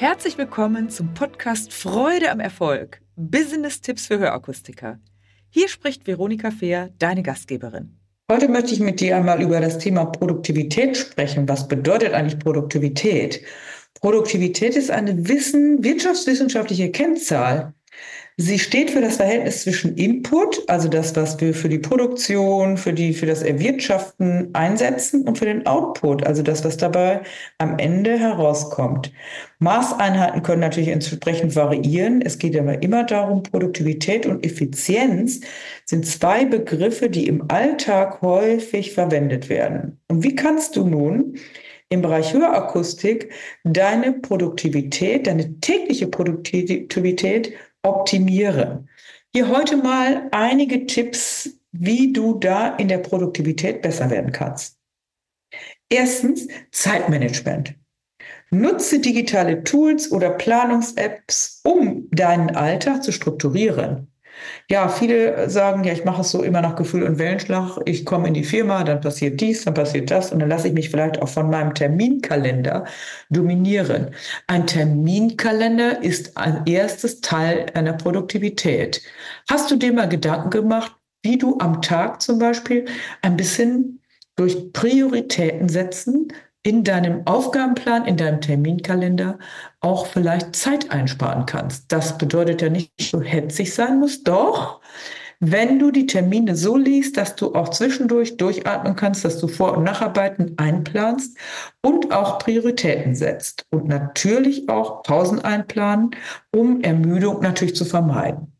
Herzlich willkommen zum Podcast Freude am Erfolg. Business-Tipps für Hörakustiker. Hier spricht Veronika Fehr, deine Gastgeberin. Heute möchte ich mit dir einmal über das Thema Produktivität sprechen. Was bedeutet eigentlich Produktivität? Produktivität ist eine wirtschaftswissenschaftliche Kennzahl. Sie steht für das Verhältnis zwischen Input, also das, was wir für die Produktion, für das Erwirtschaften einsetzen, und für den Output, also das, was dabei am Ende herauskommt. Maßeinheiten können natürlich entsprechend variieren. Es geht aber immer darum, Produktivität und Effizienz sind zwei Begriffe, die im Alltag häufig verwendet werden. Und wie kannst du nun im Bereich Hörakustik deine Produktivität, deine tägliche Produktivität optimieren? Hier heute mal einige Tipps, wie du da in der Produktivität besser werden kannst. Erstens, Zeitmanagement. Nutze digitale Tools oder Planungs-Apps, um deinen Alltag zu strukturieren. Ja, viele sagen, ja, ich mache es so immer nach Gefühl und Wellenschlag. Ich komme in die Firma, dann passiert dies, dann passiert das und dann lasse ich mich vielleicht auch von meinem Terminkalender dominieren. Ein Terminkalender ist ein erstes Teil einer Produktivität. Hast du dir mal Gedanken gemacht, wie du am Tag zum Beispiel ein bisschen durch Prioritäten setzen in deinem Aufgabenplan, in deinem Terminkalender auch vielleicht Zeit einsparen kannst? Das bedeutet ja nicht, dass du hetzig sein musst, doch wenn du die Termine so liest, dass du auch zwischendurch durchatmen kannst, dass du Vor- und Nacharbeiten einplanst und auch Prioritäten setzt und natürlich auch Pausen einplanen, um Ermüdung natürlich zu vermeiden.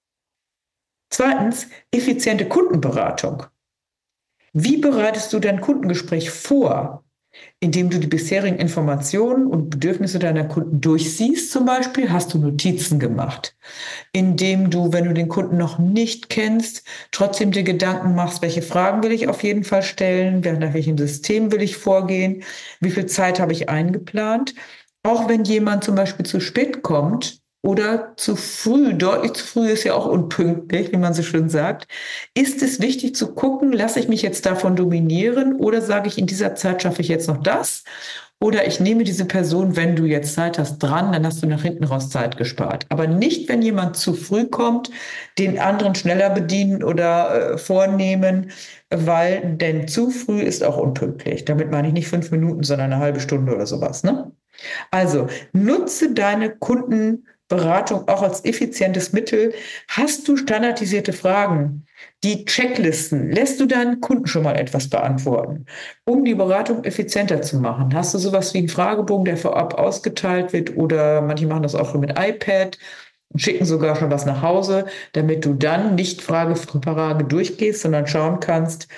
Zweitens, effiziente Kundenberatung. Wie bereitest du dein Kundengespräch vor? Indem du die bisherigen Informationen und Bedürfnisse deiner Kunden durchsiehst, zum Beispiel, hast du Notizen gemacht. Indem du, wenn du den Kunden noch nicht kennst, trotzdem dir Gedanken machst, welche Fragen will ich auf jeden Fall stellen, nach welchem System will ich vorgehen, wie viel Zeit habe ich eingeplant. Auch wenn jemand zum Beispiel zu spät kommt oder zu früh, deutlich zu früh ist ja auch unpünktlich, wie man so schön sagt, ist es wichtig zu gucken, lasse ich mich jetzt davon dominieren oder sage ich, in dieser Zeit schaffe ich jetzt noch das? Oder ich nehme diese Person, wenn du jetzt Zeit hast, dran, dann hast du nach hinten raus Zeit gespart. Aber nicht, wenn jemand zu früh kommt, den anderen schneller bedienen oder vornehmen, weil denn zu früh ist auch unpünktlich. Damit meine ich nicht 5 Minuten, sondern eine halbe Stunde oder sowas, ne? Also nutze deine Kundenberatung auch als effizientes Mittel. Hast du standardisierte Fragen? Die Checklisten, lässt du deinen Kunden schon mal etwas beantworten, um die Beratung effizienter zu machen? Hast du sowas wie einen Fragebogen, der vorab ausgeteilt wird, oder manche machen das auch schon mit iPad und schicken sogar schon was nach Hause, damit du dann nicht Frage für Frage durchgehst, sondern schauen kannst,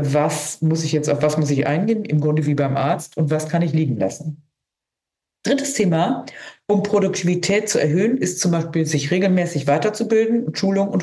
auf was muss ich eingehen, im Grunde wie beim Arzt, und was kann ich liegen lassen? Drittes Thema, um Produktivität zu erhöhen, ist zum Beispiel, sich regelmäßig weiterzubilden und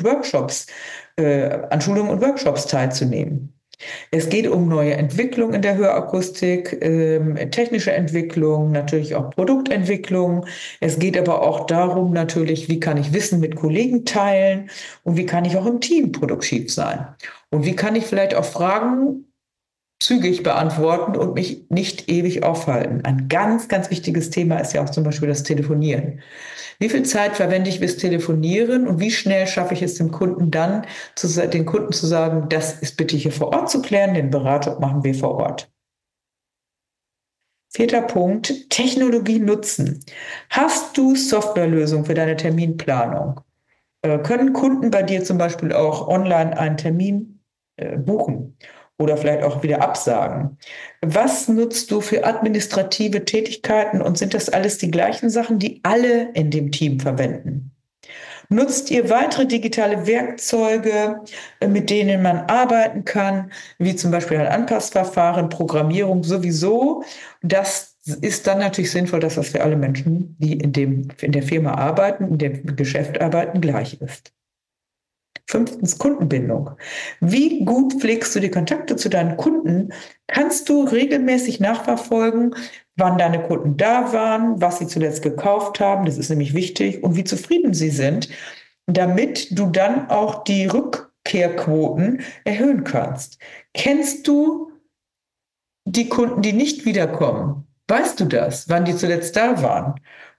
an Schulungen und Workshops teilzunehmen. Es geht um neue Entwicklung in der Hörakustik, technische Entwicklung, natürlich auch Produktentwicklung. Es geht aber auch darum natürlich, wie kann ich Wissen mit Kollegen teilen und wie kann ich auch im Team produktiv sein? Und wie kann ich vielleicht auch Fragen zügig beantworten und mich nicht ewig aufhalten. Ein ganz, ganz wichtiges Thema ist ja auch zum Beispiel das Telefonieren. Wie viel Zeit verwende ich fürs Telefonieren und wie schnell schaffe ich es dem Kunden dann, den Kunden zu sagen, das ist bitte hier vor Ort zu klären, den Beratung machen wir vor Ort. Vierter Punkt, Technologie nutzen. Hast du Softwarelösungen für deine Terminplanung? Können Kunden bei dir zum Beispiel auch online einen Termin buchen oder vielleicht auch wieder absagen? Was nutzt du für administrative Tätigkeiten und sind das alles die gleichen Sachen, die alle in dem Team verwenden? Nutzt ihr weitere digitale Werkzeuge, mit denen man arbeiten kann, wie zum Beispiel ein Anpassverfahren, Programmierung sowieso? Das ist dann natürlich sinnvoll, dass das für alle Menschen, die in der Firma arbeiten, in dem Geschäft arbeiten, gleich ist. Fünftens, Kundenbindung. Wie gut pflegst du die Kontakte zu deinen Kunden? Kannst du regelmäßig nachverfolgen, wann deine Kunden da waren, was sie zuletzt gekauft haben? Das ist nämlich wichtig, und wie zufrieden sie sind, damit du dann auch die Rückkehrquoten erhöhen kannst. Kennst du die Kunden, die nicht wiederkommen? Weißt du das, wann die zuletzt da waren?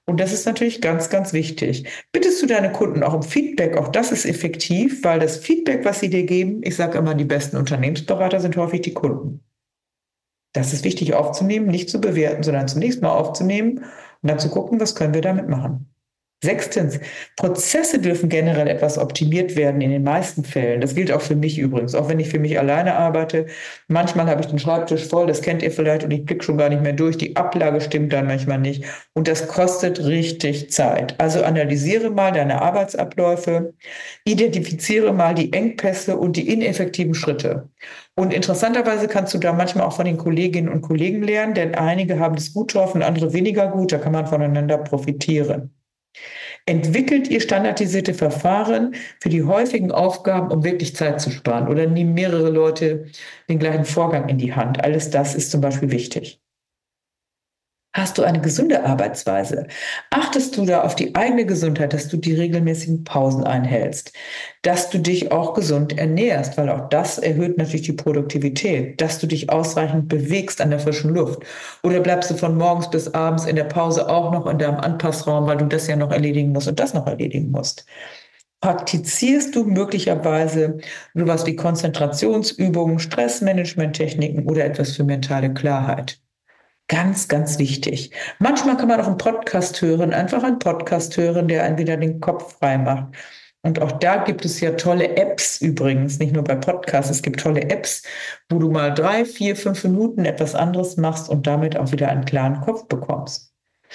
Und das ist natürlich ganz, ganz wichtig. Bittest du deine Kunden auch um Feedback? Auch das ist effektiv, weil das Feedback, was sie dir geben, ich sage immer, die besten Unternehmensberater sind häufig die Kunden. Das ist wichtig aufzunehmen, nicht zu bewerten, sondern zunächst mal aufzunehmen und dann zu gucken, was können wir damit machen. Sechstens, Prozesse dürfen generell etwas optimiert werden in den meisten Fällen. Das gilt auch für mich übrigens, auch wenn ich für mich alleine arbeite. Manchmal habe ich den Schreibtisch voll, das kennt ihr vielleicht, und ich blicke schon gar nicht mehr durch. Die Ablage stimmt dann manchmal nicht und das kostet richtig Zeit. Also analysiere mal deine Arbeitsabläufe, identifiziere mal die Engpässe und die ineffektiven Schritte. Und interessanterweise kannst du da manchmal auch von den Kolleginnen und Kollegen lernen, denn einige haben es gut drauf und andere weniger gut. Da kann man voneinander profitieren. Entwickelt ihr standardisierte Verfahren für die häufigen Aufgaben, um wirklich Zeit zu sparen? Oder nehmen mehrere Leute den gleichen Vorgang in die Hand? Alles das ist zum Beispiel wichtig. Hast du eine gesunde Arbeitsweise? Achtest du da auf die eigene Gesundheit, dass du die regelmäßigen Pausen einhältst, dass du dich auch gesund ernährst, weil auch das erhöht natürlich die Produktivität, dass du dich ausreichend bewegst an der frischen Luft? Oder bleibst du von morgens bis abends in der Pause auch noch in deinem Anpassraum, weil du das ja noch erledigen musst und das noch erledigen musst? Praktizierst du möglicherweise sowas wie Konzentrationsübungen, Stressmanagement-Techniken oder etwas für mentale Klarheit? Ganz, ganz wichtig. Manchmal kann man auch einen Podcast hören, einfach einen Podcast hören, der einen wieder den Kopf frei macht. Und auch da gibt es ja tolle Apps übrigens, nicht nur bei Podcasts, es gibt tolle Apps, wo du mal 3, 4, 5 Minuten etwas anderes machst und damit auch wieder einen klaren Kopf bekommst.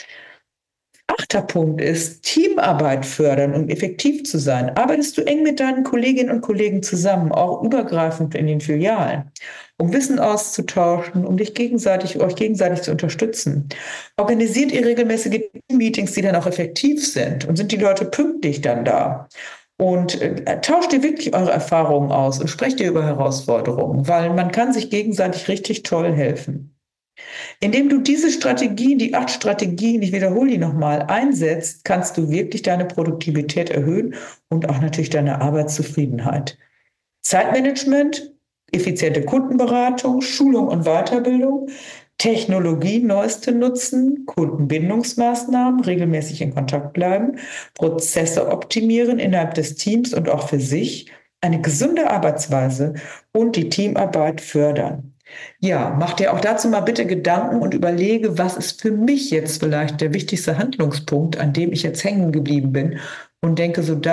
Achter Punkt ist Teamarbeit fördern, um effektiv zu sein. Arbeitest du eng mit deinen Kolleginnen und Kollegen zusammen, auch übergreifend in den Filialen, um Wissen auszutauschen, um euch gegenseitig zu unterstützen? Organisiert ihr regelmäßige Meetings, die dann auch effektiv sind? Und sind die Leute pünktlich dann da? Und tauscht ihr wirklich eure Erfahrungen aus und sprecht ihr über Herausforderungen, weil man kann sich gegenseitig richtig toll helfen. Indem du diese Strategien, die 8 Strategien, ich wiederhole die nochmal, einsetzt, kannst du wirklich deine Produktivität erhöhen und auch natürlich deine Arbeitszufriedenheit. Zeitmanagement, effiziente Kundenberatung, Schulung und Weiterbildung, Technologie neueste nutzen, Kundenbindungsmaßnahmen, regelmäßig in Kontakt bleiben, Prozesse optimieren innerhalb des Teams und auch für sich, eine gesunde Arbeitsweise und die Teamarbeit fördern. Ja, mach dir auch dazu mal bitte Gedanken und überlege, was ist für mich jetzt vielleicht der wichtigste Handlungspunkt, an dem ich jetzt hängen geblieben bin und denke, so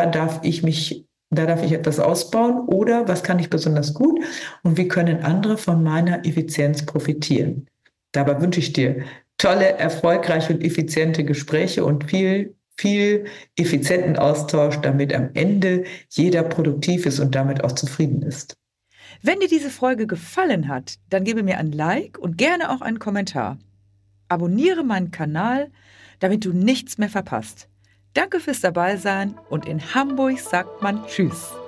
da darf ich etwas ausbauen oder was kann ich besonders gut und wie können andere von meiner Effizienz profitieren. Dabei wünsche ich dir tolle, erfolgreiche und effiziente Gespräche und viel effizienten Austausch, damit am Ende jeder produktiv ist und damit auch zufrieden ist. Wenn dir diese Folge gefallen hat, dann gebe mir ein Like und gerne auch einen Kommentar. Abonniere meinen Kanal, damit du nichts mehr verpasst. Danke fürs Dabeisein und in Hamburg sagt man Tschüss.